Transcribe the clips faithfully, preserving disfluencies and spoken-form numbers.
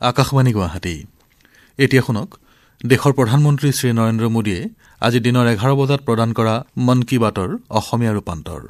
আকাশবাণী গুৱাহাটী। এতিয়া শুনক দেশৰ প্ৰধানমন্ত্ৰী শ্ৰী নৰেন্দ্ৰ মোদীয়ে আজি দিনৰ এঘাৰ বজাত প্ৰদান কৰা মন কী বাতৰ অসমীয়া ৰূপান্তৰ।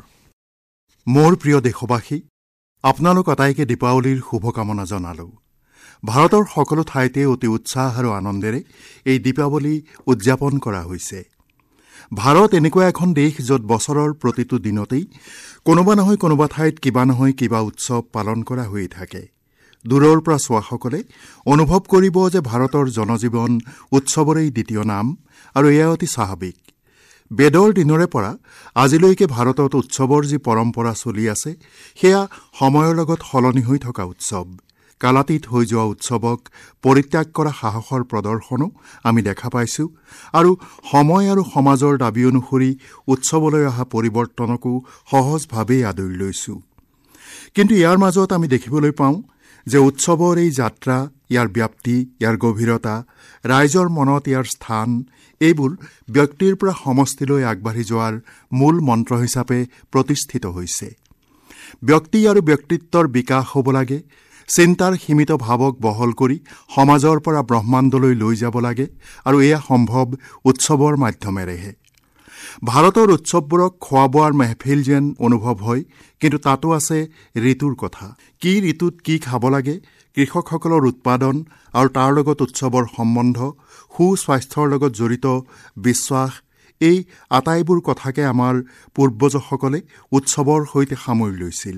মোৰ প্ৰিয় দেশবাসী, আপোনালোক আটাইকে দীপাৱলীৰ শুভকামনা জনালো। ভাৰতৰ সকলো ঠাইতে অতি উৎসাহ আৰু আনন্দেৰে এই দীপাৱলী উদযাপন কৰা হৈছে। ভাৰত এনেকুৱা এখন দেশ য'ত বছৰৰ প্ৰতিটো দিনতেই কোনোবা নহয় কোনোবা ঠাইত কিবা নহয় কিবা উৎসৱ পালন কৰা হৈ থাকে। দূৰৰ পৰা চোৱাসকলে অনুভৱ কৰিব যে ভাৰতৰ জনজীৱন উৎসৱৰেই দ্বিতীয় নাম, আৰু এয়া অতি স্বাভাৱিক। বেদৰ দিনৰে পৰা আজিলৈকে ভাৰতত উৎসৱৰ যি পৰম্পৰা চলি আছে, সেয়া সময়ৰ লগত সলনি হৈ থকা উৎসৱ। কালাতীত হৈ যোৱা উৎসৱক পৰিত্যাগ কৰা সাহসৰ প্ৰদৰ্শনো আমি দেখা পাইছোঁ, আৰু সময় আৰু সমাজৰ দাবী অনুসৰি উৎসৱলৈ অহা পৰিৱৰ্তনকো সহজভাৱেই আদৰি লৈছোঁ। কিন্তু ইয়াৰ মাজত আমি দেখিবলৈ পাওঁ যে উৎসৱৰ এই যাত্ৰা, ইয়াৰ ব্যাপ্তি, ইয়াৰ গভীৰতা, ৰাইজৰ মনত ইয়াৰ স্থান, এইবোৰ ব্যক্তিৰ পৰা সমষ্টিলৈ আগবাঢ়ি যোৱাৰ মূল মন্ত্ৰ হিচাপে প্ৰতিষ্ঠিত হৈছে। ব্যক্তি আৰু ব্যক্তিত্বৰ বিকাশ হ'ব লাগে, চিন্তাৰ সীমিত ভাৱক বহল কৰি সমাজৰ পৰা ব্ৰহ্মাণ্ডলৈ লৈ যাব লাগে, আৰু এয়া সম্ভৱ উৎসৱৰ মাধ্যমেৰেহে। ভাৰতৰ উৎসৱবোৰক খোৱা বোৱাৰ মেহফিল যেন অনুভৱ হয়, কিন্তু তাতো আছে ঋতুৰ কথা। কি ঋতুত কি খাব লাগে, কৃষকসকলৰ উৎপাদন আৰু তাৰ লগত উৎসৱৰ সম্বন্ধ, সুস্বাস্থ্যৰ লগত জড়িত বিশ্বাস, এই আটাইবোৰ কথাকে আমাৰ পূৰ্বজসকলে উৎসৱৰ সৈতে সামৰি লৈছিল।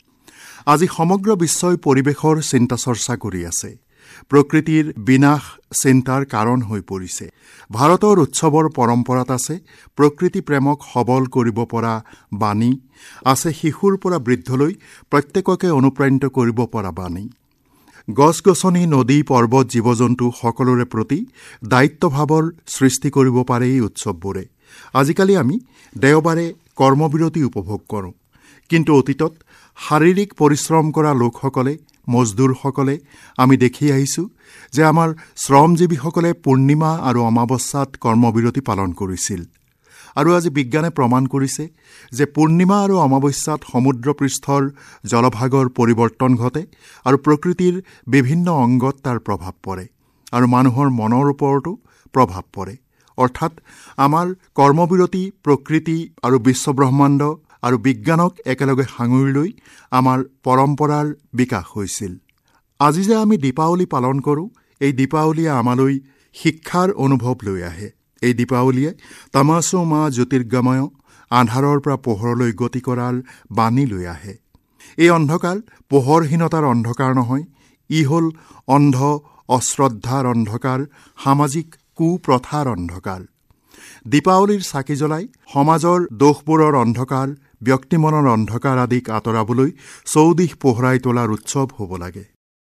আজি সমগ্ৰ বিশ্বই পৰিৱেশৰ চিন্তা চৰ্চা কৰি আছে। প্ৰকৃতিৰ বিনাশ চিন্তাৰ কাৰণ হৈ পৰিছে। ভাৰতৰ উৎসৱৰ পৰম্পৰাত আছে প্ৰকৃতি প্ৰেমক সবল কৰিব পৰা বাণী, আছে শিশুৰ পৰা বৃদ্ধলৈ প্ৰত্যেককে অনুপ্ৰাণিত কৰিব পৰা বাণী। গছ-গছনি, নদী, পৰ্বত, জীৱ জন্তু সকলোৰে প্ৰতি দায়িত্বভাৱৰ সৃষ্টি কৰিব পাৰে এই উৎসৱবোৰে। আজিকালি আমি দেওবাৰে কৰ্মবিৰতি উপভোগ কৰোঁ, কিন্তু অতীতত শাৰীৰিক পৰিশ্ৰম কৰা লোকসকলে, মজদুৰসকলে আমি দেখি আহিছোঁ যে আমাৰ শ্ৰমজীৱীসকলে পূৰ্ণিমা আৰু অমাৱস্যাত কৰ্মবিৰতি পালন কৰিছিল। আৰু আজি বিজ্ঞানে প্ৰমাণ কৰিছে যে পূৰ্ণিমা আৰু অমাৱস্যাত সমুদ্ৰপৃষ্ঠৰ জলভাগৰ পৰিৱৰ্তন ঘটে, আৰু প্ৰকৃতিৰ বিভিন্ন অংগত তাৰ প্ৰভাৱ পৰে, আৰু মানুহৰ মনৰ ওপৰতো প্ৰভাৱ পৰে। অৰ্থাৎ আমাৰ কৰ্মবিৰতি প্ৰকৃতি আৰু বিশ্বব্ৰহ্মাণ্ড আৰু বিজ্ঞানক একেলগে সাঙুৰি লৈ আমাৰ পৰম্পৰাৰ বিকাশ হৈছিল। আজি যে আমি দীপাৱলী পালন কৰোঁ, এই দীপাৱলীয়ে আমালৈ শিক্ষাৰ অনুভৱ লৈ আহে। এই দীপাৱলীয়ে তমসো মা জ্যোতিৰ্গময়, আন্ধাৰৰ পৰা পোহৰলৈ গতি কৰাৰ বাণী লৈ আহে। এই অন্ধকাৰ পোহৰহীনতাৰ অন্ধকাৰ নহয়, ই হ'ল অন্ধ অশ্ৰদ্ধাৰ অন্ধকাৰ, সামাজিক কুপ্ৰথাৰ অন্ধকাৰ। দীপাৱলীৰ চাকি জ্বলাই সমাজৰ দোষবোৰৰ অন্ধকাৰ, ব্যক্তিমনৰ অন্ধকাৰ আদিক আঁতৰাবলৈ চৌদিশ পোহৰাই তোলাৰ উৎসৱ হ'ব লাগে।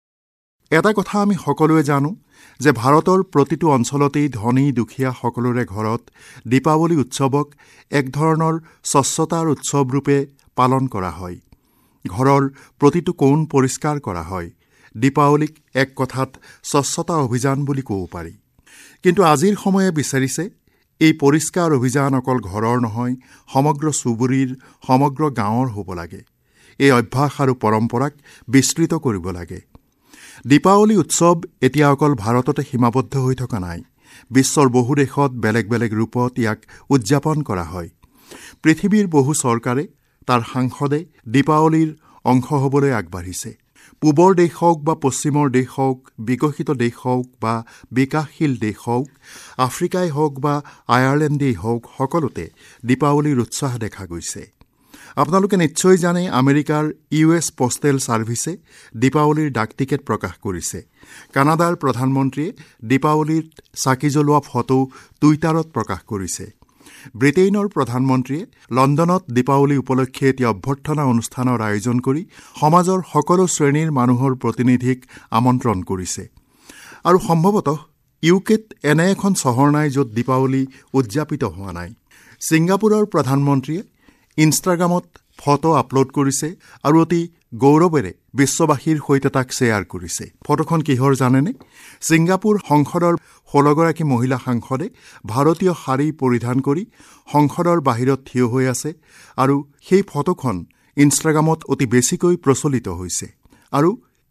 এটা কথা আমি সকলোৱে জানো যে ভাৰতৰ প্ৰতিটো অঞ্চলতেই ধনী দুখীয়া সকলোৰে ঘৰত দীপাৱলী উৎসৱক এক ধৰণৰ স্বচ্ছতাৰ উৎসৱৰূপে পালন কৰা হয়। ঘৰৰ প্ৰতিটো কোণ পৰিষ্কাৰ কৰা হয়। দীপাৱলীক এক কথাত স্বচ্ছতা অভিযান বুলি ক'ব পাৰি। কিন্তু আজিৰ সময়ে বিচাৰিছে এই পৰিষ্কাৰ অভিযান অকল ঘৰৰ নহয়, সমগ্ৰ চুবুৰীৰ, সমগ্ৰ গাঁৱৰ হ'ব লাগে। এই অভ্যাস আৰু পৰম্পৰাক বিস্তৃত কৰিব লাগে। দীপাৱলী উৎসৱ এতিয়া অকল ভাৰততে সীমাবদ্ধ হৈ থকা নাই। বিশ্বৰ বহু দেশত বেলেগ বেলেগ ৰূপত ইয়াক উদযাপন কৰা হয়। পৃথিৱীৰ বহু চৰকাৰে, তাৰ সাংসদে দীপাৱলীৰ অংশ হ'বলৈ আগবাঢ়িছে। পূবৰ দেশ হওক বা পশ্চিমৰ দেশ হওক, বিকশিত দেশ হওক বা বিকাশশীল দেশ হওক, আফ্ৰিকাই হওক বা আয়াৰলেণ্ডেই হওক, সকলোতে দীপাৱলীৰ উৎসাহ দেখা গৈছে। আপোনালোকে নিশ্চয় জানে, আমেৰিকাৰ ইউ এছ পষ্টেল ছাৰ্ভিচে দীপাৱলীৰ ডাক টিকেট প্ৰকাশ কৰিছে। কানাডাৰ প্ৰধানমন্ত্ৰীয়ে দীপাৱলীত চাকি জ্বলোৱা ফটো টুইটাৰত প্ৰকাশ কৰিছে। ব্ৰিটেইনৰ প্ৰধানমন্ত্ৰীয়ে লণ্ডনত দীপাৱলী উপলক্ষে এটি অভ্যৰ্থনা অনুষ্ঠানৰ আয়োজন কৰি সমাজৰ সকলো শ্ৰেণীৰ মানুহৰ প্ৰতিনিধিক আমন্ত্ৰণ কৰিছে। আৰু সম্ভৱতঃ ইউকেত এনে এখন চহৰ নাই য'ত দীপাৱলী উদযাপিত হোৱা নাই। ছিংগাপুৰৰ প্ৰধানমন্ত্ৰীয়ে ইনষ্টাগ্ৰামত ফটো আপলোড কৰিছে আৰু অতি গৌৰৱেৰে বিশ্ববাসীৰ সৈতে তাক শ্বেয়াৰ কৰিছে। ফটোখন কিহৰ জানেনে? ছিংগাপুৰ সংসদৰ ষোল্লগৰাকী মহিলা সাংসদে ভাৰতীয় শাৰী পৰিধান কৰি সংসদৰ বাহিৰত থিয় হৈ আছে, আৰু সেই ফটোখন ইনষ্টাগ্ৰামত অতি বেছিকৈ প্ৰচলিত হৈছে। আৰু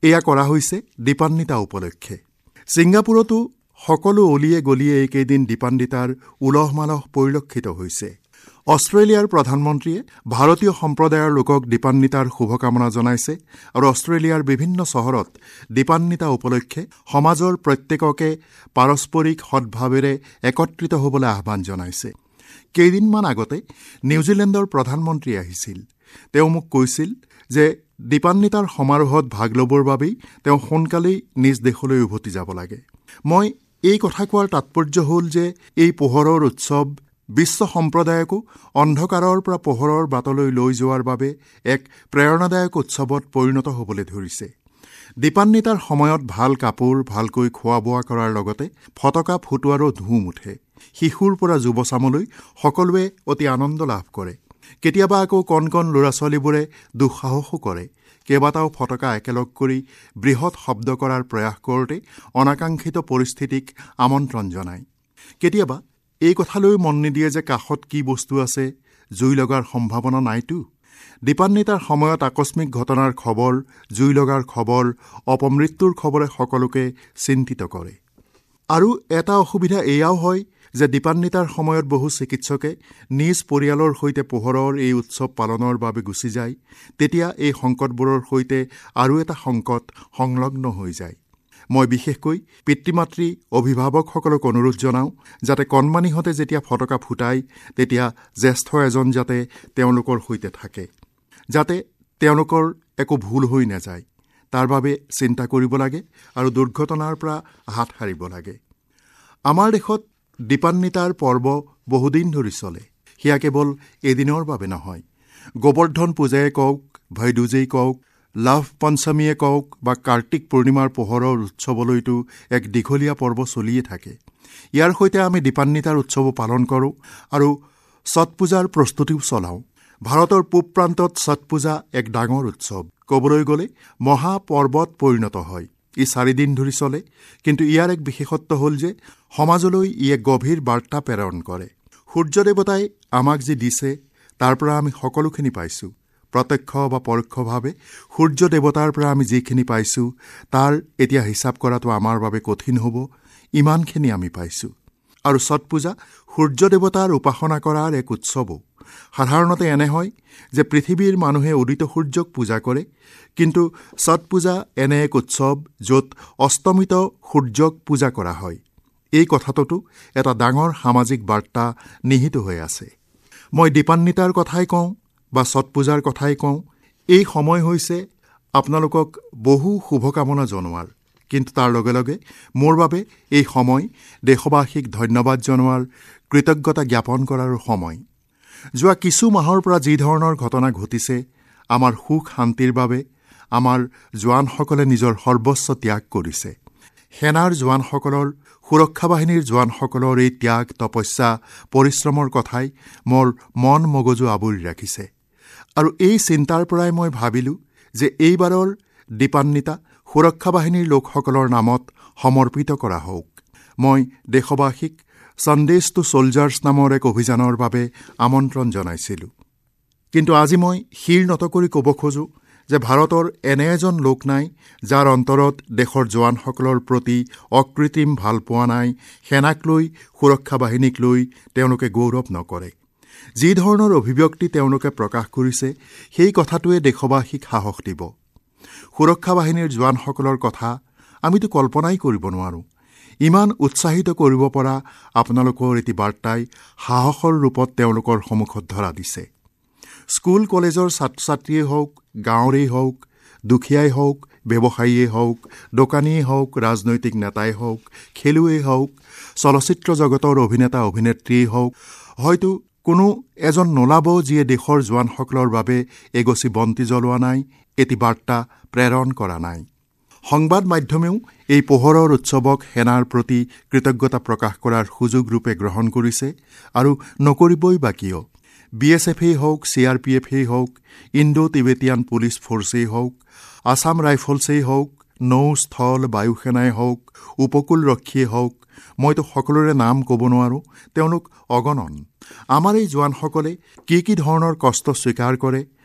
এয়া কৰা হৈছে দীপান্বিতা উপলক্ষে। ছিংগাপুৰতো সকলো অলিয়ে গলিয়ে এইকেইদিন দীপান্বিতাৰ উলহ মালহ পৰিলক্ষিত হৈছে। অষ্ট্ৰেলিয়াৰ প্ৰধানমন্ত্ৰীয়ে ভাৰতীয় সম্প্ৰদায়ৰ লোকক দীপান্বিতাৰ শুভকামনা জনাইছে আৰু অষ্ট্ৰেলিয়াৰ বিভিন্ন চহৰত দীপান্বিতা উপলক্ষে সমাজৰ প্ৰত্যেককে পাৰস্পৰিক সদ্ভাৱেৰে একত্ৰিত হ'বলৈ আহ্বান জনাইছে। কেইদিনমান আগতে নিউজিলেণ্ডৰ প্ৰধানমন্ত্ৰী আহিছিল। তেওঁ মোক কৈছিল যে দীপান্বিতাৰ সমাৰোহত ভাগ ল'বৰ বাবেই তেওঁ সোনকালেই নিজ দেশলৈ উভতি যাব লাগে। মই এই কথা কোৱাৰ তাৎপৰ্য হ'ল যে এই পোহৰৰ উৎসৱ বিশ্ব সম্প্ৰদায়কো অন্ধকাৰৰ পৰা পোহৰৰ বাটলৈ লৈ যোৱাৰ বাবে এক প্ৰেৰণাদায়ক উৎসৱত পৰিণত হ'বলৈ ধৰিছে। দীপান্বিতাৰ সময়ত ভাল কাপোৰ, ভালকৈ খোৱা বোৱা কৰাৰ লগতে ফটকা ফুটোৱাৰো ধুম উঠে। শিশুৰ পৰা যুৱচামলৈ সকলোৱে অতি আনন্দ লাভ কৰে। কেতিয়াবা আকৌ কণ কণ ল'ৰা ছোৱালীবোৰে দুঃসাহসো কৰে। কেইবাটাও ফটকা একেলগ কৰি বৃহৎ শব্দ কৰাৰ প্ৰয়াস কৰোঁতে অনাকাংক্ষিত পৰিস্থিতিক আমন্ত্ৰণ জনায়। কেতিয়াবা এই কথালৈ মন নিদিয়ে যে কাষত কি বস্তু আছে, জুই লগাৰ সম্ভাৱনা নাইতো। দীপান্বিতাৰ সময়ত আকস্মিক ঘটনাৰ খবৰ, জুই লগাৰ খবৰ, অপমৃত্যুৰ খবৰে সকলোকে চিন্তিত কৰে। আৰু এটা অসুবিধা এয়াও হয় যে দীপান্বিতাৰ সময়ত বহু চিকিৎসকে নিজ পৰিয়ালৰ সৈতে পোহৰৰ এই উৎসৱ পালনৰ বাবে গুচি যায়। তেতিয়া এই সংকটবোৰৰ সৈতে আৰু এটা সংকট সংলগ্ন হৈ যায়। মই বিশেষকৈ পিতৃ মাতৃ অভিভাৱকসকলক অনুৰোধ জনাওঁ যাতে কণমানিহঁতে যেতিয়া ফটকা ফুটায় তেতিয়া জ্যেষ্ঠ এজন যাতে তেওঁলোকৰ সৈতে থাকে, যাতে তেওঁলোকৰ একো ভুল হৈ নাযায়। তাৰ বাবে চিন্তা কৰিব লাগে আৰু দুৰ্ঘটনাৰ পৰা হাত সাৰিব লাগে। আমাৰ দেশত দীপান্বিতাৰ পৰ্ব বহুদিন ধৰি চলে। সেয়া কেৱল এদিনৰ বাবে নহয়। গোবৰ্ধন পূজাই কওক, ভাইদুজেই কওক, লাভ পঞ্চমীয়ে কওক বা কাৰ্তিক পূৰ্ণিমাৰ পোহৰৰ উৎসৱলৈতো এক দীঘলীয়া পৰ্ব চলিয়ে থাকে। ইয়াৰ সৈতে আমি দীপান্বিতাৰ উৎসৱো পালন কৰোঁ আৰু ছট পূজাৰ প্ৰস্তুতিও চলাওঁ। ভাৰতৰ পূব প্ৰান্তত ছট পূজা এক ডাঙৰ উৎসৱ। ক'বলৈ গ'লে মহাপৰ্বত পৰিণত হয়। ই চাৰিদিন ধৰি চলে, কিন্তু ইয়াৰ এক বিশেষত্ব হ'ল যে সমাজলৈ ই এক গভীৰ বাৰ্তা প্ৰেৰণ কৰে। সূৰ্য দেৱতাই আমাক যি দিছে তাৰ পৰা আমি সকলোখিনি পাইছোঁ। প্ৰত্যক্ষ বা পৰোক্ষভাৱে সূৰ্য দেৱতাৰ পৰা আমি যিখিনি পাইছোঁ তাৰ এতিয়া হিচাপ কৰাটো আমাৰ বাবে কঠিন হ'ব। ইমানখিনি আমি পাইছোঁ। আৰু ছট পূজা সূৰ্য দেৱতাৰ উপাসনা কৰাৰ এক উৎসৱো। সাধাৰণতে এনে হয় যে পৃথিৱীৰ মানুহে উদিত সূৰ্যক পূজা কৰে, কিন্তু ছট পূজা এনে এক উৎসৱ য'ত অস্তমিত সূৰ্যক পূজা কৰা হয়। এই কথাটোতো এটা ডাঙৰ সামাজিক বাৰ্তা নিহিত হৈ আছে। মই দীপান্বিতাৰ কথাই কওঁ বা ছট পূজাৰ কথাই কওঁ, এই সময় হৈছে আপোনালোকক বহু শুভকামনা জনোৱাৰ, কিন্তু তাৰ লগে লগে মোৰ বাবে এই সময় দেশবাসীক ধন্যবাদ জনোৱাৰ, কৃতজ্ঞতা জ্ঞাপন কৰাৰো সময়। যোৱা কিছু মাহৰ পৰা যি ধৰণৰ ঘটনা ঘটিছে, আমাৰ সুখ শান্তিৰ বাবে আমাৰ জোৱানসকলে নিজৰ সৰ্বস্ব ত্যাগ কৰিছে। সেনাৰ জোৱানসকলৰ, সুৰক্ষা বাহিনীৰ জোৱানসকলৰ এই ত্যাগ, তপস্যা, পৰিশ্ৰমৰ কথাই মোৰ মন মগজু আৱৰি ৰাখিছে। আৰু এই চিন্তাৰ পৰাই মই ভাবিলোঁ যে এইবাৰৰ দীপান্বিতা সুৰক্ষা বাহিনীৰ লোকসকলৰ নামত সমৰ্পিত কৰা হওক। মই দেশবাসীক সন্দেশ টু ছলজাৰ্ছ নামৰ এক অভিযানৰ বাবে আমন্ত্ৰণ জনাইছিলোঁ। কিন্তু আজি মই শিৰ নত কৰি ক'ব খোজোঁ যে ভাৰতৰ এনে এজন লোক নাই যাৰ অন্তৰত দেশৰ জোৱানসকলৰ প্ৰতি অকৃত্ৰিম ভাল পোৱা নাই, সেনাক লৈ, সুৰক্ষা বাহিনীক লৈ তেওঁলোকে গৌৰৱ নকৰে। যি ধৰণৰ অভিব্যক্তি তেওঁলোকে প্ৰকাশ কৰিছে সেই কথাটোৱে দেশবাসীক সাহস দিব। সুৰক্ষা বাহিনীৰ জোৱানসকলৰ কথা আমিতো কল্পনাই কৰিব নোৱাৰোঁ। ইমান উৎসাহিত কৰিব পৰা আপোনালোকৰ এটি বাৰ্তাই সাহসৰ ৰূপত তেওঁলোকৰ সন্মুখত ধৰা দিছে। স্কুল কলেজৰ ছাত্ৰ ছাত্ৰীয়ে হওক, গাঁৱৰেই হওক, দুখীয়াই হওক, ব্যৱসায়ীয়ে হওক, দোকানীয়ে হওক, ৰাজনৈতিক নেতাই হওক, খেলুৱৈয়ে হওক, চলচ্চিত্ৰ জগতৰ অভিনেতা অভিনেত্ৰীয়ে হওক, হয়তো কোনো এজন নোলাব যিয়ে দেশৰ জোৱানসকলৰ বাবে এগছি বন্তি জ্বলোৱা নাই, এটি বাৰ্তা প্ৰেৰণ কৰা নাই। সংবাদ মাধ্যমেও এই পোহৰৰ উৎসৱক সেনাৰ প্ৰতি কৃতজ্ঞতা প্ৰকাশ কৰাৰ সুযোগ ৰূপে গ্ৰহণ কৰিছে আৰু নকৰিবই বা কিয়। বি এছ এফেই হওক, চি আৰ পি এফেই হওক, ইণ্ডো টিবেটিয়ান পুলিচ ফ'ৰ্চেই হওক, আছাম ৰাইফলছেই হওক, নৌ স্থল বায়ুসেনাই হওক, উপকূলৰক্ষীয়ে হওক, মইতো সকলোৰে নাম ক'ব নোৱাৰোঁ, তেওঁলোক অগণন। আমাৰ এই জোৱানসকলে কি কি ধৰণৰ কষ্ট স্বীকাৰ কৰে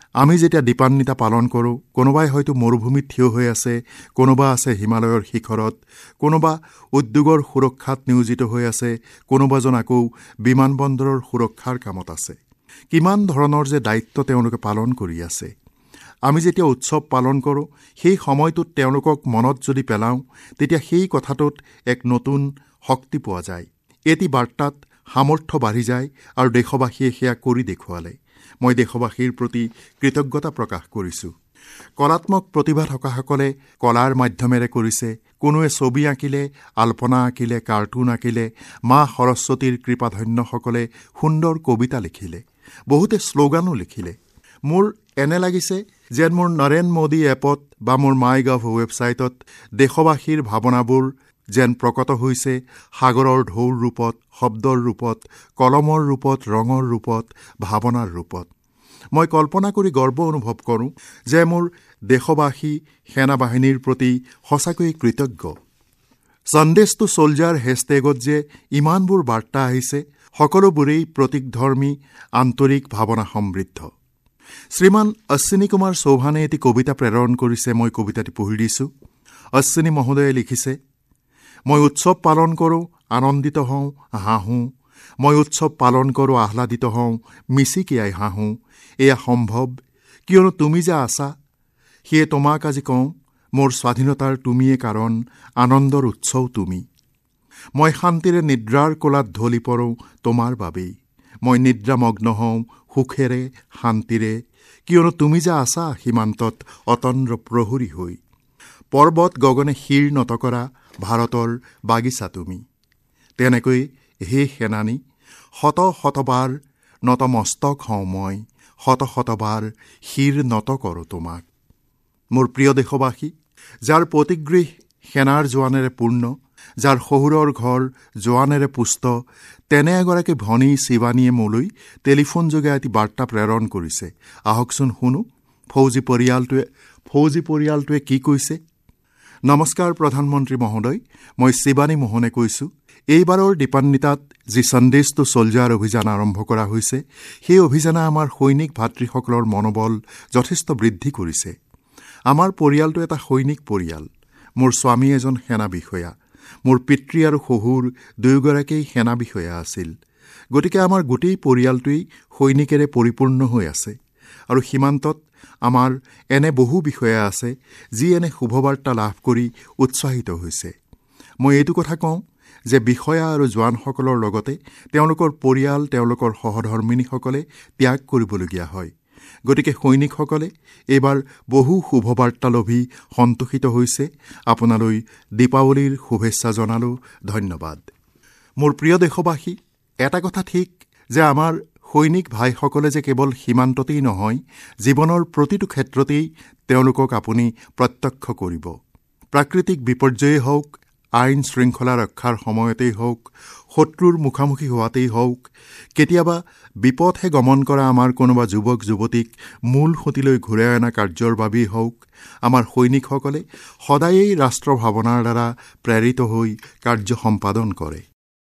আমি যেতিয়া দীপান্বিতা পালন কৰোঁ, কোনোবাই হয়তো মৰুভূমিত থিয় হৈ আছে, কোনোবা আছে হিমালয়ৰ শিখৰত, কোনোবা উদ্যোগৰ সুৰক্ষাত নিয়োজিত হৈ আছে, কোনোবাজন আকৌ বিমানবন্দৰৰ সুৰক্ষাৰ কামত আছে। কিমান ধৰণৰ যে দায়িত্ব তেওঁলোকে পালন কৰি আছে। আমি যেতিয়া উৎসৱ পালন কৰোঁ, সেই সময়টোত তেওঁলোকক মনত যদি পেলাওঁ, তেতিয়া সেই কথাটোত এক নতুন শক্তি পোৱা যায়। এটি বাৰ্তাত সামৰ্থ্য বাঢ়ি যায় আৰু দেশবাসীয়ে সেয়া কৰি দেখুৱালে। মই দেশবাসীৰ প্ৰতি কৃতজ্ঞতা প্ৰকাশ কৰিছোঁ। কলাত্মক প্ৰতিভা থকাসকলে কলাৰ মাধ্যমেৰে কৰিছে। কোনোৱে ছবি আঁকিলে, আল্পনা আঁকিলে, কাৰ্টুন আঁকিলে, মা সৰস্বতীৰ কৃপাধন্যসকলে সুন্দৰ কবিতা লিখিলে, বহুতে শ্লোগানো লিখিলে। মোৰ এনে লাগিছে যেন মোৰ নৰেন্দ্ৰ মোদী এপত বা মোৰ মাই গভ ৱেবছাইটত দেশবাসীৰ ভাৱনাবোৰ যেন প্ৰকট হৈছে সাগৰৰ ঢৌৰ ৰূপত, শব্দৰ ৰূপত, কলমৰ ৰূপত, ৰঙৰ ৰূপত, ভাৱনাৰ ৰূপত। মই কল্পনা কৰি গৰ্ব অনুভৱ কৰোঁ যে মোৰ দেশবাসী সেনাবাহিনীৰ প্ৰতি সঁচাকৈয়ে কৃতজ্ঞ। সন্দেশ টু ছলজাৰ হেছটেগত যে ইমানবোৰ বাৰ্তা আহিছে, সকলোবোৰেই প্ৰতীকধৰ্মী, আন্তৰিক, ভাৱনা সমৃদ্ধ। শ্ৰীমান অশ্বিনী কুমাৰ চৌহানে এটি কবিতা প্ৰেৰণ কৰিছে। মই কবিতাটি পঢ়ি দিছোঁ। অশ্বিনী মহোদয়ে লিখিছে, মই উৎসৱ পালন কৰোঁ, আনন্দিত হওঁ, হাঁহোঁ। মই উৎসৱ পালন কৰোঁ, আহ্লাদিত হওঁ, মিচিকিয়াই হাঁহোঁ। এয়া সম্ভৱ কিয়নো তুমি যে আছা। সেয়ে তোমাক আজি কওঁ, মোৰ স্বাধীনতাৰ তুমিয়ে কাৰণ, আনন্দৰ উৎসও তুমি। মই শান্তিৰে নিদ্ৰাৰ কোলাত ঢলি পৰোঁ তোমাৰ বাবেই। মই নিদ্ৰামগ্ন হওঁ সুখেৰে, শান্তিৰে, কিয়নো তুমি যে আছা সীমান্তত অতন্দ্ৰ প্ৰহৰী হৈ। পৰ্বত গগনে শিৰ নত কৰা ভাৰতৰ বাগিচা তুমি। তেনেকৈ হে সেনানী, শত শতবাৰ নতমস্তক হওঁ মই, শত শতবাৰ শিৰ নত কৰোঁ তোমাক। মোৰ প্ৰিয় দেশবাসী, যাৰ প্ৰতিগৃহ সেনাৰ জোৱানেৰে পূৰ্ণ, যাৰ শহুৰৰ ঘৰ জোৱানেৰে পুষ্ট, তেনে এগৰাকী ভনী শিৱানীয়ে মোলৈ টেলিফোনযোগে এটি বাৰ্তা প্ৰেৰণ কৰিছে। আহকচোন শুনো ফৌজী পৰিয়ালটোৱে ফৌজী পৰিয়ালটোৱে কি কৈছে। নমস্কাৰ প্ৰধানমন্ত্ৰী মহোদয়, মই শিৱানী মোহনে কৈছোঁ। এইবাৰৰ দীপান্বিতাত যি সন্দেশ টু ছলজাৰ অভিযান আৰম্ভ কৰা হৈছে, সেই অভিযানে আমাৰ সৈনিক ভাতৃসকলৰ মনোবল যথেষ্ট বৃদ্ধি কৰিছে। আমাৰ পৰিয়ালটো এটা সৈনিক পৰিয়াল। মোৰ স্বামী এজন সেনা বিষয়া, মোৰ পিতৃ আৰু শহুৰ দুয়োগৰাকী সেনা বিষয়া আছিল। গতিকে আমাৰ গোটেই পৰিয়ালটোৱেই সৈনিকেৰে পৰিপূৰ্ণ হৈ আছে। আৰু সীমান্তত আমাৰ এনে বহু বিষয়া আছে যি এনে শুভবাৰ্তা লাভ কৰি উৎসাহিত হৈছে। মই এইটো কথা কওঁ যে বিষয়া আৰু জোৱানসকলৰ লগতে তেওঁলোকৰ পৰিয়াল, তেওঁলোকৰ সহধৰ্মিনীসকলে ত্যাগ কৰিবলগীয়া হয়। গতিকে সৈনিকসকলে এইবাৰ বহু শুভবাৰ্তা লভি সন্তোষিত হৈছে। আপোনালৈ দীপাৱলীৰ শুভেচ্ছা জনালোঁ। ধন্যবাদ। মোৰ প্ৰিয় দেশবাসী, এটা কথা ঠিক যে আমাৰ সৈনিক ভাইসকলে যে কেৱল সীমান্ততেই নহয়, জীৱনৰ প্ৰতিটো ক্ষেত্ৰতেই তেওঁলোকক আপুনি প্ৰত্যক্ষ কৰিব। প্ৰাকৃতিক বিপৰ্যয়েই হওক, আইন শৃংখলা ৰক্ষাৰ সময়তেই হওক, শত্ৰুৰ মুখামুখি হোৱাতেই হওক, কেতিয়াবা বিপথে গমন কৰা আমাৰ কোনোবা যুৱক যুৱতীক মূল সুঁতিলৈ ঘূৰাই অনা কাৰ্যৰ বাবেই হওক, আমাৰ সৈনিকসকলে সদায়েই ৰাষ্ট্ৰ ভাৱনাৰ দ্বাৰা প্ৰেৰিত হৈ কাৰ্য সম্পাদন কৰে।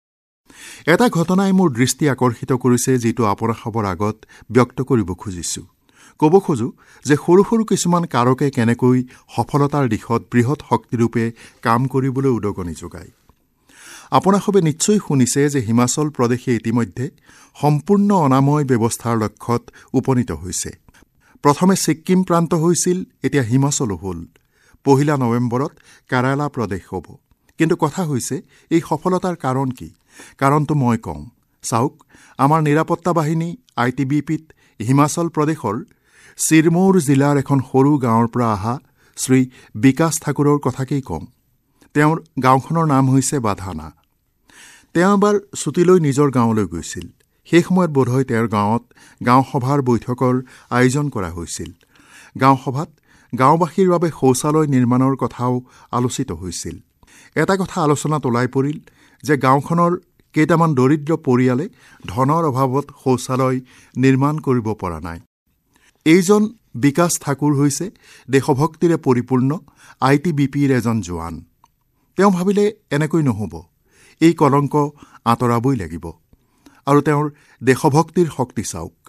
এটা ঘটনাই মোৰ দৃষ্টি আকৰ্ষিত কৰিছে, যিটো আপোনাসৱৰ আগত ব্যক্ত কৰিব খুজিছোঁ। ক'ব খোজোঁ যে সৰু সৰু কিছুমান কাৰকে কেনেকৈ সফলতাৰ দিশত বৃহৎ শক্তিৰূপে কাম কৰিবলৈ উদগনি যোগায়। আপোনাসৱে নিশ্চয় শুনিছে যে হিমাচল প্ৰদেশে ইতিমধ্যে সম্পূৰ্ণ অনাময় ব্যৱস্থাৰ লক্ষ্যত উপনীত হৈছে। প্ৰথমে ছিক্কিম প্ৰান্ত হৈছিল, এতিয়া হিমাচলো হ'ল। পহিলা নৱেম্বৰত কেৰালা প্ৰদেশ হ'ব। কিন্তু কথা হৈছে, এই সফলতাৰ কাৰণ কি? কাৰণটো মই কওঁ। চাওক, আমাৰ নিৰাপত্তা বাহিনী আই টি বি পিত হিমাচল প্ৰদেশৰ চিৰমৌৰ জিলাৰ এখন সৰু গাঁৱৰ পৰা অহা শ্ৰী বিকাশ ঠাকুৰৰ কথাকেই কওঁ। তেওঁৰ গাঁওখনৰ নাম হৈছে বাধানা। তেওঁ এবাৰ ছুটীলৈ নিজৰ গাঁৱলৈ গৈছিল। সেই সময়ত বোধহয় তেওঁৰ গাঁৱত গাঁও সভাৰ বৈঠকৰ আয়োজন কৰা হৈছিল। গাঁও সভাত গাঁওবাসীৰ বাবে শৌচালয় নিৰ্মাণৰ কথাও আলোচিত হৈছিল। এটা কথা আলোচনাত ওলাই পৰিল যে গাঁওখনৰ কেইটামান দৰিদ্ৰ পৰিয়ালে ধনৰ অভাৱত শৌচালয় নিৰ্মাণ কৰিব পৰা নাই। এইজন বিকাশ ঠাকুৰ হৈছে দেশভক্তিৰে পৰিপূৰ্ণ আই টি বি পিৰ এজন জোৱান। তেওঁ ভাবিলে এনেকৈ নহ'ব, এই কলংক আঁতৰাবই লাগিব। আৰু তেওঁৰ দেশভক্তিৰ শক্তি চাওক।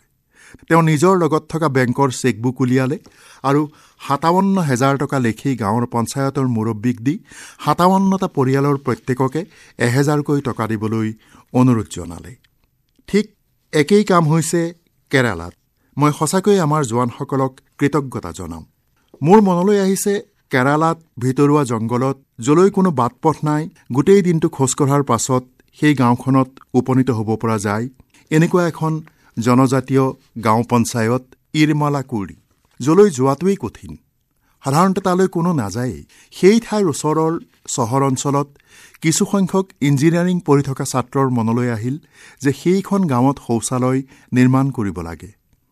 তেওঁ নিজৰ লগত থকা বেংকৰ চেকবুক উলিয়ালে আৰু সাতাৱন্ন হেজাৰ টকা লেখি গাঁৱৰ পঞ্চায়তৰ মুৰব্বীক দি সাতাৱন্নটা পৰিয়ালৰ প্ৰত্যেককে এহেজাৰকৈ টকা দিবলৈ অনুৰোধ জনালে। ঠিক একেই কাম হৈছে কেৰালাত। মই সঁচাকৈয়ে আমাৰ জোৱানসকলক কৃতজ্ঞতা জনাম। মোৰ মনলৈ আহিছে কেৰালাত ভিতৰুৱা জংঘলত যলৈ কোনো বাট পথ নাই, গোটেই দিনটো খোজকঢ়াৰ পাছত সেই গাঁওখনত উপনীত হ'ব পৰা যায়, এনেকুৱা এখন জনজাতীয় গাঁও পঞ্চায়ত ইৰমালাকুৰি, যলৈ যোৱাটোৱেই কঠিন। সাধাৰণতে তালৈ কোনো নাযায়েই। সেই ঠাইৰ ওচৰৰ চহৰ অঞ্চলত কিছুসংখ্যক ইঞ্জিনিয়াৰিং পঢ়ি থকা ছাত্ৰৰ মনলৈ আহিল যে সেইখন গাঁৱত শৌচালয় নিৰ্মাণ কৰিব লাগে।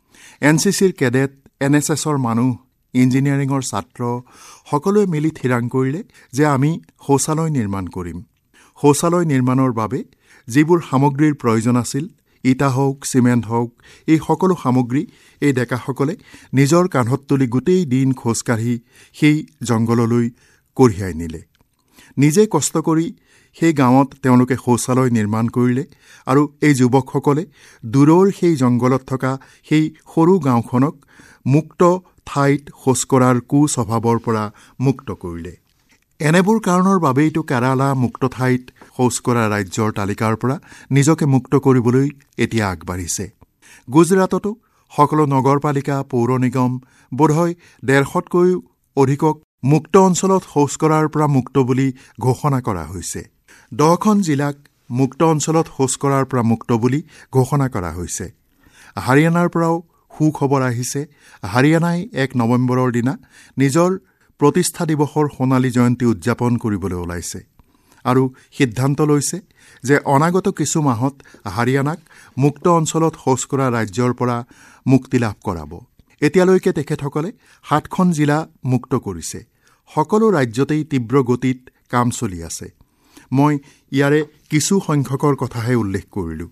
এন চি চিৰ কেডেট, এন এছ এছৰ মানুহ, ইঞ্জিনিয়াৰিঙৰ ছাত্ৰ সকলোৱে মিলি থিৰাং কৰিলে যে আমি শৌচালয় নিৰ্মাণ কৰিম। শৌচালয় নিৰ্মাণৰ বাবে যিবোৰ সামগ্ৰীৰ প্ৰয়োজন আছিল, ইটা হওক, চিমেণ্ট হওক, এই সকলো সামগ্ৰী এই ডেকাসকলে নিজৰ কান্ধত তুলি গোটেই দিন খোজকাঢ়ি সেই জংঘললৈ কঢ়িয়াই নিলে। নিজে কষ্ট কৰি সেই গাঁৱত তেওঁলোকে শৌচালয় নিৰ্মাণ কৰিলে আৰু এই যুৱকসকলে দূৰৰ সেই জংঘলত থকা সেই সৰু গাঁওখনক মুক্ত ঠাইত শৌচ কৰাৰ কুস্বভাৱৰ পৰা মুক্ত কৰিলে। এনেবোৰ কাৰণৰ বাবেইতো কেৰালা মুক্ত ঠাইত শৌচ কৰা ৰাজ্যৰ তালিকাৰ পৰা নিজকে মুক্ত কৰিবলৈ এতিয়া আগবাঢ়িছে। গুজৰাটতো সকলো নগৰপালিকা, পৌৰ নিগম বোধহয় ডেৰশতকৈও অধিকক মুক্ত অঞ্চলত শৌচ কৰাৰ পৰা মুক্ত বুলি ঘোষণা কৰা হৈছে। দহখন জিলাক মুক্ত অঞ্চলত শৌচ কৰাৰ পৰা মুক্ত বুলি ঘোষণা কৰা হৈছে। হাৰিয়ানাৰ পৰাও সুখবৰ আহিছে। হাৰিয়ানাই এক নৱেম্বৰৰ দিনা নিজৰ প্ৰতিষ্ঠা দিৱসৰ সোণালী জয়ন্তী উদযাপন কৰিবলৈ ওলাইছে আৰু সিদ্ধান্ত লৈছে যে অনাগত কিছু মাহত হাৰিয়ানাক মুক্ত অঞ্চলত শৌচ কৰা ৰাজ্যৰ পৰা মুক্তি লাভ কৰাব। এতিয়ালৈকে তেখেতসকলে সাতখন জিলা মুক্ত কৰিছে। সকলো ৰাজ্যতেই তীব্ৰ গতিত কাম চলি আছে। মই ইয়াৰে কিছু সংখ্যকৰ কথাহে উল্লেখ কৰিলোঁ।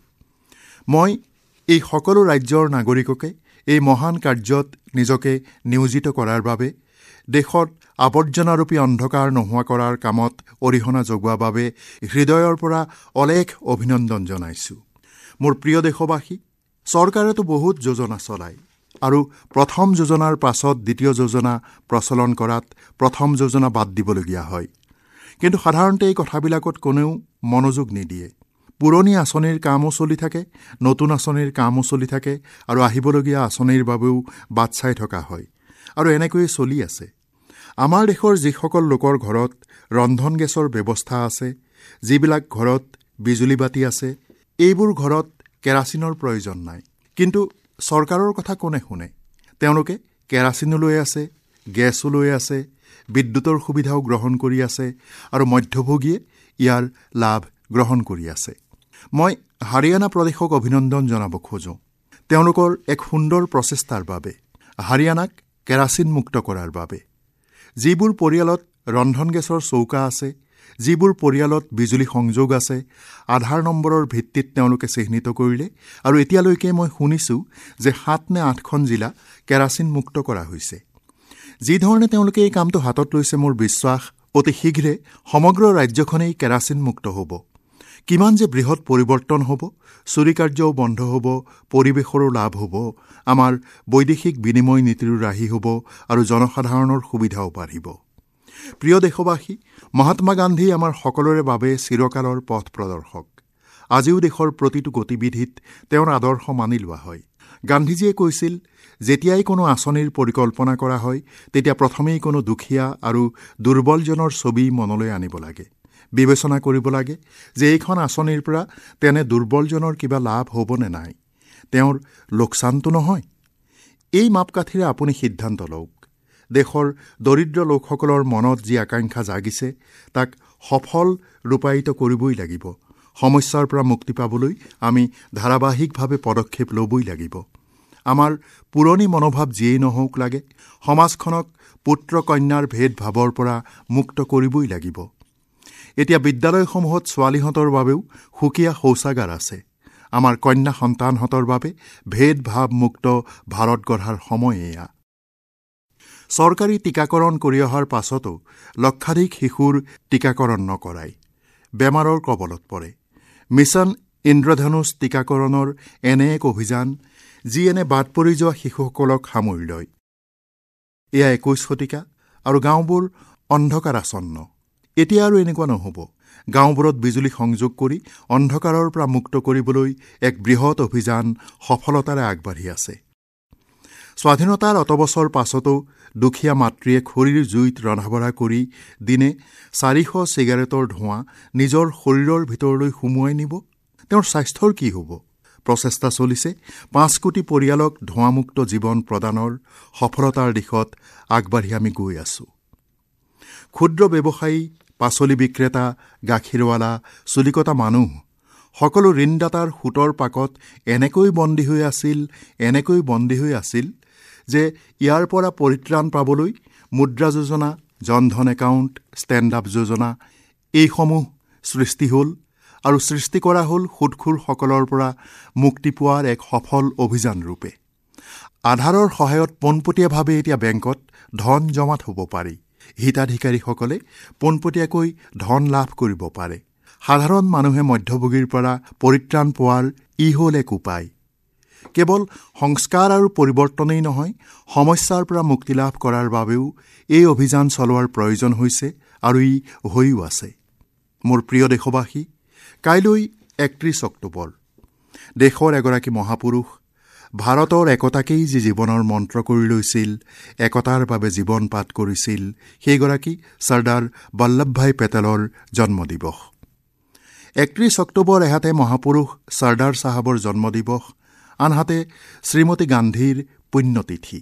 মই এই সকলো ৰাজ্যৰ নাগৰিককে এই মহান কাৰ্যত নিজকে নিয়োজিত কৰাৰ বাবে, দেশত আৱৰ্জনাৰূপী অন্ধকাৰ নোহোৱা কৰাৰ কামত অৰিহণা যোগোৱাৰ বাবে হৃদয়ৰ পৰা অলেখ অভিনন্দন জনাইছোঁ। মোৰ প্ৰিয় দেশবাসী, চৰকাৰেতো বহুত যোজনা চলায় আৰু প্ৰথম যোজনাৰ পাছত দ্বিতীয় যোজনা প্ৰচলন কৰাত প্ৰথম যোজনা বাদ দিবলগীয়া হয়। কিন্তু সাধাৰণতে এই কথাবিলাকত কোনেও মনোযোগ নিদিয়ে। পুৰণি আঁচনিৰ কামো চলি থাকে, নতুন আঁচনিৰ কামো চলি থাকে আৰু আহিবলগীয়া আঁচনিৰ বাবেও বাট চাই থকা হয় আৰু এনেকৈয়ে চলি আছে। আমাৰ দেশৰ যিসকল লোকৰ ঘৰত ৰন্ধন গেছৰ ব্যৱস্থা আছে, যিবিলাক ঘৰত বিজুলী বাতি আছে, এইবোৰ ঘৰত কেৰাচিনৰ প্ৰয়োজন নাই। কিন্তু চৰকাৰৰ কথা কোনে শুনে? তেওঁলোকে কেৰাচিনো লৈ আছে, গেছো লৈ আছে, বিদ্যুতৰ সুবিধাও গ্ৰহণ কৰি আছে আৰু মধ্যভোগীয়ে ইয়াৰ লাভ গ্ৰহণ কৰি আছে। মই হাৰিয়ানা প্ৰদেশক অভিনন্দন জনাব খোজোঁ তেওঁলোকৰ এক সুন্দৰ প্ৰচেষ্টাৰ বাবে, হাৰিয়ানাক কেৰাচিন মুক্ত কৰাৰ বাবে। যিবোৰ পৰিয়ালত ৰন্ধন গেছৰ চৌকা আছে, যিবোৰ পৰিয়ালত বিজুলী সংযোগ আছে, আধাৰ নম্বৰৰ ভিত্তিত তেওঁলোকে চিহ্নিত কৰিলে আৰু এতিয়ালৈকে মই শুনিছোঁ যে সাত নে আঠখন জিলা কেৰাচিন মুক্ত কৰা হৈছে। যিধৰণে তেওঁলোকে এই কামটো হাতত লৈছে, মোৰ বিশ্বাস অতি শীঘ্ৰে সমগ্ৰ ৰাজ্যখনেই কেৰাচিন মুক্ত হ'ব। কিমান যে বৃহৎ পৰিৱৰ্তন হ'ব, চুৰি কাৰ্যও বন্ধ হ'ব, পৰিৱেশৰো লাভ হ'ব, আমাৰ বৈদেশিক বিনিময় নীতিৰো ৰাহি হ'ব আৰু জনসাধাৰণৰ সুবিধাও বাঢ়িব। প্ৰিয় দেশবাসী, মহাত্মা গান্ধী আমাৰ সকলোৰে বাবে চিৰকালৰ পথ প্ৰদৰ্শক। আজিও দেশৰ প্ৰতিটো গতিবিধিত তেওঁৰ আদৰ্শ মানি লোৱা হয়। গান্ধীজীয়ে কৈছিল, যেতিয়াই কোনো আঁচনিৰ পৰিকল্পনা কৰা হয়, তেতিয়া প্ৰথমেই কোনো দুখীয়া আৰু দুৰ্বলজনৰ ছবি মনলৈ আনিব লাগে। বিবেচনা কৰিব লাগে যে এইখন আঁচনিৰ পৰা তেনে দুৰ্বলজনৰ কিবা লাভ হ'ব নে নাই, তেওঁৰ লোকচানটো নহয়। এই মাপকাঠিৰে আপুনি সিদ্ধান্ত লওক। দেশৰ দৰিদ্ৰ লোকসকলৰ মনত যি আকাংক্ষা জাগিছে, তাক সফল ৰূপায়িত কৰিবই লাগিব। সমস্যাৰ পৰা মুক্তি পাবলৈ আমি ধাৰাবাহিকভাৱে পদক্ষেপ ল'বই লাগিব। আমাৰ পুৰণি মনোভাৱ যিয়েই নহওক লাগে, সমাজখনক পুত্ৰ কন্যাৰ ভেদভাৱৰ পৰা মুক্ত কৰিবই লাগিব। এতিয়া বিদ্যালয়সমূহত ছোৱালীহঁতৰ বাবেও সুকীয়া শৌচাগাৰ আছে। আমাৰ কন্যা সন্তানহঁতৰ বাবে ভেদভাৱমুক্ত ভাৰত গঢ়াৰ সময় এয়া। চৰকাৰী টীকাকৰণ কৰি অহাৰ পাছতো লক্ষাধিক শিশুৰ টীকাকৰণ নকৰায়, বেমাৰৰ কবলত পৰে। মিছন ইন্দ্ৰধনুষ টীকাকৰণৰ এনে এক অভিযান যি এনে বাদ পৰি যোৱা শিশুসকলক সামৰি লয়। এয়া একৈশ শতিকা আৰু গাঁওবোৰ অন্ধকাৰ আসন্ন। এতিয়া আৰু এনেকুৱা নহ'ব। গাঁওবোৰত বিজুলী সংযোগ কৰি অন্ধকাৰৰ পৰা মুক্ত কৰিবলৈ এক বৃহৎ অভিযান সফলতাৰে আগবাঢ়ি আছে। স্বাধীনতাৰ অতবছৰ পাছতো দুখীয়া মাতৃয়ে খৰিৰ জুইত ৰন্ধা বঢ়া কৰি দিনে চাৰিশ চিগাৰেটৰ ধোঁৱা নিজৰ শৰীৰৰ ভিতৰলৈ সুমুৱাই নিব। তেওঁৰ স্বাস্থ্যৰ কি হ'ব? প্ৰচেষ্টা চলিছে পাঁচ কোটি পৰিয়ালক ধোঁৱামুক্ত জীৱন প্ৰদানৰ সফলতাৰ দিশত আগবাঢ়ি আমি গৈ আছোঁ। ক্ষুদ্ৰ ব্যৱসায়ী, পাচলি বিক্ৰেতা, গাখীৰৱালা, চুলিকটা মানুহ সকলো ঋণদাতাৰ সুতৰ পাকত এনেকৈ বন্দী হৈ আছিল এনেকৈ বন্দী হৈ আছিল যে ইয়াৰ পৰা পৰিত্ৰাণ পাবলৈ মুদ্ৰা যোজনা, জনধন একাউণ্ট, ষ্টেণ্ড আপ যোজনা এইসমূহ সৃষ্টি হ'ল আৰু সৃষ্টি কৰা হ'ল সুদখোৰসকলৰ পৰা মুক্তি পোৱাৰ এক সফল অভিযান ৰূপে। আধাৰৰ সহায়ত পোনপটীয়াভাৱে এতিয়া বেংকত ধন জমা থ'ব পাৰি। হিতাধিকাৰীসকলে পোনপটীয়াকৈ ধন লাভ কৰিব পাৰে। সাধাৰণ মানুহে মধ্যভোগীৰ পৰা পৰিত্ৰাণ পোৱাৰ ই হ'ল এক উপায়। কেৱল সংস্কাৰ আৰু পৰিৱৰ্তনেই নহয়, সমস্যাৰ পৰা মুক্তি লাভ কৰাৰ বাবেও এই অভিযান চলোৱাৰ প্ৰয়োজন হৈছে আৰু ই হৈও আছে। মোৰ প্ৰিয় দেশবাসী, কাইলৈ একত্ৰিশ অক্টোবৰ দেশৰ এগৰাকী মহাপুৰুষ, ভাৰতৰ একতাকেই যি জীৱনৰ মন্ত্ৰ কৰি লৈছিল, একতাৰ বাবে জীৱন পাত কৰিছিল, সেইগৰাকী চৰ্দাৰ বল্লভভাই পেটেলৰ জন্মদিৱস। একত্ৰিশ অক্টোবৰ এহাতে মহাপুৰুষ চৰ্দাৰ চাহাবৰ জন্মদিৱস, আনহাতে শ্ৰীমতী গান্ধীৰ পুণ্যতিথি।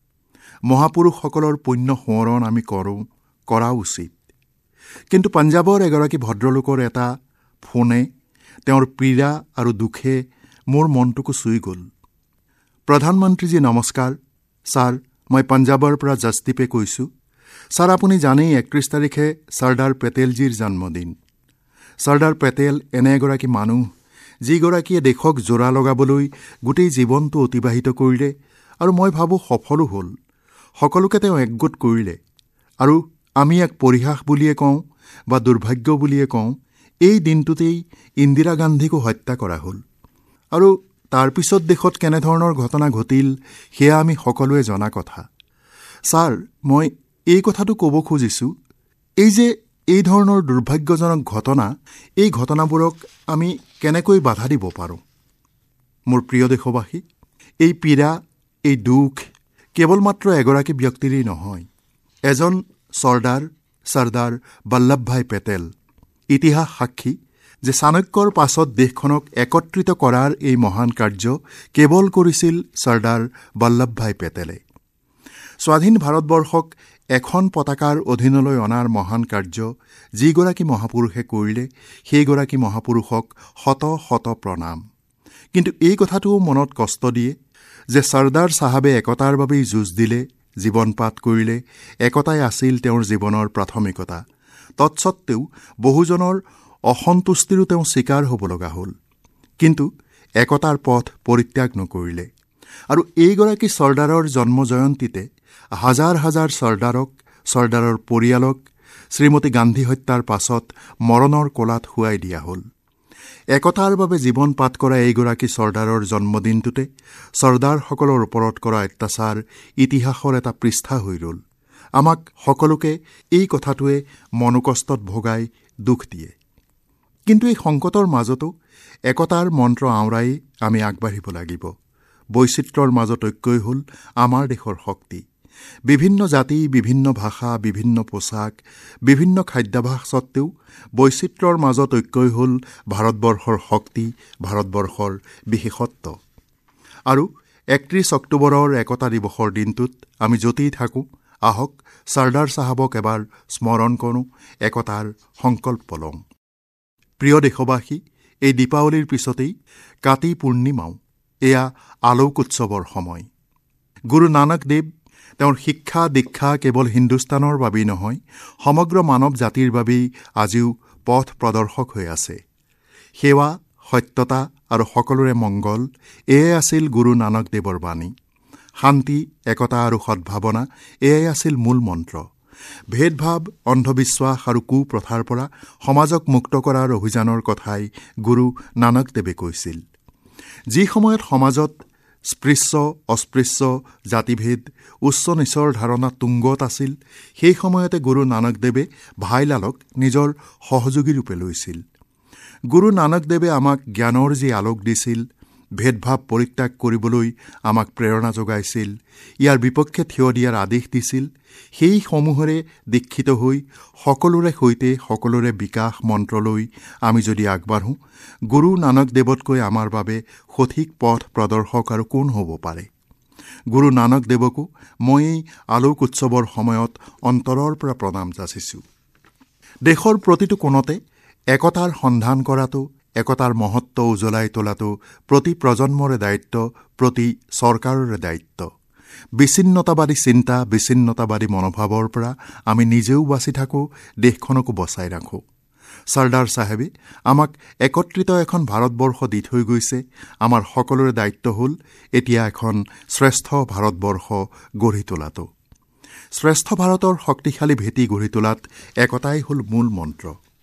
মহাপুৰুষসকলৰ পুণ্য সোঁৱৰণ আমি কৰোঁ, কৰা উচিত। কিন্তু পঞ্জাৱৰ এগৰাকী ভদ্ৰলোকৰ এটা ফোনে, তেওঁৰ পীড়া আৰু দুখে মোৰ মনটোকো চুই গ'ল। প্ৰধানমন্ত্ৰীজী নমস্কাৰ। ছাৰ, মই পঞ্জাৱৰ পৰা জছদীপে কৈছোঁ। ছাৰ, আপুনি জানেই একত্ৰিশ তাৰিখে চৰ্দাৰ পেটেলজীৰ জন্মদিন। চৰ্দাৰ পেটেল এনে এগৰাকী মানুহ যিগৰাকীয়ে দেশক জোৰা লগাবলৈ গোটেই জীৱনটো অতিবাহিত কৰিলে আৰু মই ভাবোঁ সফলো হ'ল। সকলোকে তেওঁ একগোট কৰিলে আৰু আমি এক পৰিহাস বুলিয়ে কওঁ বা দুৰ্ভাগ্য বুলিয়ে কওঁ, এই দিনটোতেই ইন্দিৰা গান্ধীকো হত্যা কৰা হ'ল। আৰু তাৰ পিছত দেশত কেনেধৰণৰ ঘটনা ঘটিল সেয়া আমি সকলোৱে জনা কথা। ছাৰ, মই এই কথাটো ক'ব খুজিছোঁ, এই যে এই ধৰণৰ দুৰ্ভাগ্যজনক ঘটনা, এই ঘটনাবোৰক আমি কেনেকৈ বাধা দিব পাৰোঁ? মোৰ প্ৰিয় দেশবাসী, এই পীড়া, এই দুখ কেৱল মাত্ৰ এগৰাকী ব্যক্তিৰেই নহয়। এজন চৰ্দাৰ, চৰ্দাৰ বল্লভভাই পেটেল, ইতিহাস সাক্ষী যে চাণক্যৰ পাছত দেশখনক একত্ৰিত কৰাৰ এই মহান কাৰ্য কেৱল কৰিছিল চৰ্দাৰ বল্লভভাই পেটেলে। স্বাধীন ভাৰতবৰ্ষক এখন পতাকাৰ অধীনলৈ অনাৰ মহান কাৰ্য যিগৰাকী মহাপুৰুষে কৰিলে, সেইগৰাকী মহাপুৰুষক শত শত প্ৰণাম। কিন্তু এই কথাটোও মনত কষ্ট দিয়ে যে চৰ্দাৰ চাহাবে একতাৰ বাবেই যুঁজ দিলে, জীৱনপাত কৰিলে, একতাই আছিল তেওঁৰ জীৱনৰ প্ৰাথমিকতা। তৎসত্বেও বহুজনৰ অসন্তুষ্টিৰো তেওঁ স্বীকাৰ হ'ব লগা হ'ল, কিন্তু একতাৰ পথ পৰিত্যাগ নকৰিলে। আৰু এইগৰাকী চৰ্দাৰৰ জন্ম জয়ন্তীতে হাজাৰ হাজাৰ চৰ্দাৰক, চৰ্দাৰৰ পৰিয়ালক শ্ৰীমতী গান্ধী হত্যাৰ পাছত মৰণৰ কোলাত শুৱাই দিয়া হ'ল। একতাৰ বাবে জীৱন পাত কৰা এইগৰাকী চৰ্দাৰৰ জন্মদিনটোতে চৰ্দাৰসকলৰ ওপৰত কৰা অত্যাচাৰ ইতিহাসৰ এটা পৃষ্ঠা হৈ ৰ'ল। আমাক সকলোকে এই কথাটোৱে মনোকষ্টত ভোগাই দুখ দিয়ে। কিন্তু এই সংকটৰ মাজতো একতাৰ মন্ত্ৰ আওৰাই আমি আগবাঢ়িব লাগিব। বৈচিত্ৰ্যৰ মাজত ঐক্যই হ'ল আমাৰ দেশৰ শক্তি। বিভিন্ন জাতি, বিভিন্ন ভাষা, বিভিন্ন পোছাক, বিভিন্ন খাদ্যাভাস সত্ত্বেও বৈচিত্ৰ্যৰ মাজত ঐক্যই হ'ল ভাৰতবৰ্ষৰ শক্তি, ভাৰতবৰ্ষৰ বিশেষত্ব। আৰু একত্ৰিশ অক্টোবৰৰ একতা দিৱসৰ দিনটোত আমি য'তেই থাকোঁ, আহক চৰ্দাৰ চাহাবক এবাৰ স্মৰণ কৰোঁ, একতাৰ সংকল্প লওঁ। প্ৰিয় দেশবাসী, এই দীপাৱলীৰ পিছতেই কাতি পূৰ্ণিমাও। এয়া আলোক উৎসৱৰ সময়। গুৰু নানক দেৱ তেওঁৰ শিক্ষা দীক্ষা কেৱল হিন্দুস্তানৰ বাবেই নহয়, সমগ্ৰ মানৱ জাতিৰ বাবেই আজিও পথ প্ৰদৰ্শক হৈ আছে। সেৱা, সত্যতা আৰু সকলোৰে মংগল, এয়াই আছিল গুৰু নানক দেৱৰ বাণী। শান্তি, একতা আৰু সদ্ভাৱনা, এয়াই আছিল মূল মন্ত্ৰ। ভেদভাৱ, অন্ধবিশ্বাস আৰু কুপ্ৰথাৰ পৰা সমাজক মুক্ত কৰাৰ অভিযানৰ কথাই গুৰু নানক দেৱে কৈছিল। যি সময়ত সমাজত স্পৃশ্য অস্পৃশ্য জাতিভেদ উচ্চ নিচৰ ধাৰণা তুংগত আছিল, সেই সময়তে গুৰু নানকদেৱে ভাইলালক নিজৰ সহযোগী ৰূপে লৈছিল। গুৰু নানকদেৱে আমাক জ্ঞানৰ যি আলোক দিছিল, ভেদভাৱ পৰিত্যাগ কৰিবলৈ আমাক প্ৰেৰণা যোগাইছিল, ইয়াৰ বিপক্ষে থিয় দিয়াৰ আদেশ দিছিল, সেইসমূহৰে দীক্ষিত হৈ সকলোৰে সৈতে সকলোৰে বিকাশ মন্ত্ৰলৈ আমি যদি আগবাঢ়োঁ, গুৰু নানকদেৱতকৈ আমাৰ বাবে সঠিক পথ প্ৰদৰ্শক আৰু কোন হ'ব পাৰে। গুৰু নানকদেৱকো মই এই আলোক উৎসৱৰ সময়ত অন্তৰৰ পৰা প্ৰণাম যাচিছোঁ। দেশৰ প্ৰতিটো কোণতে একতাৰ সন্ধান কৰাটো, একতাৰ মহত্ব উজ্বলাই তোলাটো প্ৰতি প্ৰজন্মৰে দায়িত্ব, প্ৰতি চৰকাৰৰে দায়িত্ব। বিচ্ছিন্নতাবাদী চিন্তা, বিচ্ছিন্নতাবাদী মনোভাৱৰ পৰা আমি নিজেও বাচি থাকোঁ, দেশখনকো বচাই ৰাখোঁ। চৰ্দাৰ চাহেবে আমাক একত্ৰিত এখন ভাৰতবৰ্ষ দি থৈ গৈছে। আমাৰ সকলোৰে দায়িত্ব হ'ল এতিয়া এখন শ্ৰেষ্ঠ ভাৰতবৰ্ষ গঢ়ি তোলাটো। শ্ৰেষ্ঠ ভাৰতৰ শক্তিশালী ভেটি গঢ়ি তোলাত একতাই হ'ল মূল মন্ত্ৰ।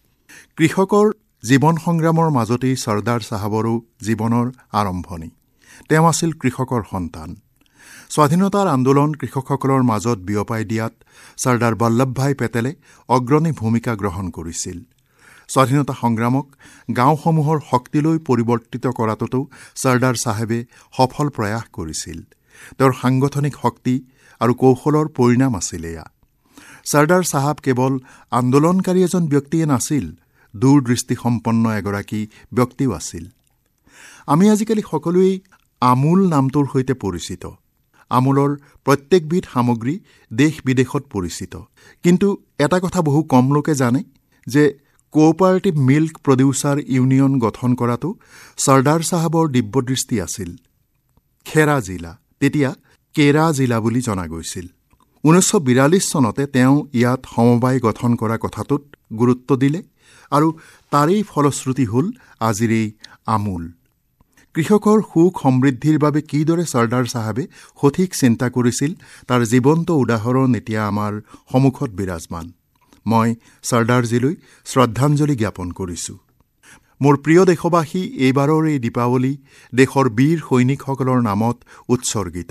কৃষকৰ জীৱন সংগ্ৰামৰ মাজতেই চৰ্দাৰ চাহাবৰো জীৱনৰ আৰম্ভণি। তেওঁ আছিল কৃষকৰ সন্তান। স্বাধীনতাৰ আন্দোলন কৃষকসকলৰ মাজত বিয়পাই দিয়াত চৰ্দাৰ বল্লভভাই পেটেলে অগ্ৰণী ভূমিকা গ্ৰহণ কৰিছিল। স্বাধীনতা সংগ্ৰামক গাঁওসমূহৰ শক্তিলৈ পৰিৱৰ্তিত কৰাটোতো চৰ্দাৰ চাহেবে সফল প্ৰয়াস কৰিছিল। তেওঁৰ সাংগঠনিক শক্তি আৰু কৌশলৰ পৰিণাম আছিল এয়া। চৰ্দাৰ চাহাব কেৱল আন্দোলনকাৰী এজন ব্যক্তিয়ে নাছিল, দূৰদৃষ্টিসম্পন্ন এগৰাকী ব্যক্তিও আছিল। আমি আজিকালি সকলোৱেই আমূল নামটোৰ সৈতে পৰিচিত। আমূলৰ প্ৰত্যেকবিধ সামগ্ৰী দেশ বিদেশত পৰিচিত। কিন্তু এটা কথা বহু কম লোকে জানে যে কোঅপাৰেটিভ মিল্ক প্ৰডিউচাৰ ইউনিয়ন গঠন কৰাটো চৰ্দাৰ চাহাবৰ দিব্যদৃষ্টি আছিল। খেৰা জিলা, তেতিয়া কেৰা জিলা বুলি জনা গৈছিল। ঊনৈছশ বিৰাল্লিছ চনতে তেওঁ ইয়াত সমবায় গঠন কৰা কথাটোত গুৰুত্ব দিলে আৰু তাৰেই ফলশ্ৰুতি হ'ল আজিৰ এই আমূল। কৃষকৰ সুখ সমৃদ্ধিৰ বাবে কিদৰে চৰ্দাৰ চাহাবে সঠিক চিন্তা কৰিছিল, তাৰ জীৱন্ত উদাহৰণ এতিয়া আমাৰ সন্মুখত বিৰাজমান। মই চৰ্দাৰজীলৈ শ্ৰদ্ধাঞ্জলি জ্ঞাপন কৰিছোঁ। মোৰ প্ৰিয় দেশবাসী, এইবাৰৰ এই দীপাৱলী দেশৰ বীৰ সৈনিকসকলৰ নামত উৎসৰ্গিত।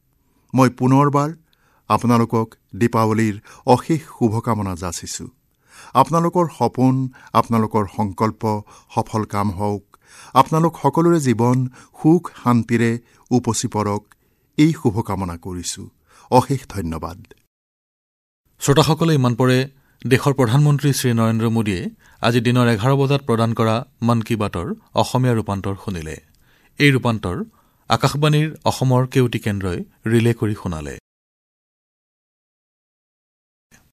মই পুনৰবাৰ আপোনালোকক দীপাৱলীৰ অশেষ শুভকামনা যাচিছোঁ। আপোনালোকৰ সপোন, আপোনালোকৰ সংকল্প সফল কাম হওক। আপোনালোক সকলোৰে জীৱন সুখ শান্তিৰে উপচি পৰক, এই শুভকামনা কৰিছোঁ। অশেষ ধন্যবাদ। শ্ৰোতাসকলে ইমান পৰে দেশৰ প্ৰধানমন্ত্ৰী শ্ৰী নৰেন্দ্ৰ মোদীয়ে আজি দিনৰ এঘাৰ বজাত প্ৰদান কৰা মন কী বাতৰ অসমীয়া ৰূপান্তৰ শুনিলে। এই ৰূপান্তৰ আকাশবাণীৰ অসমৰ কেওটি কেন্দ্ৰই ৰিলে কৰি শুনালে।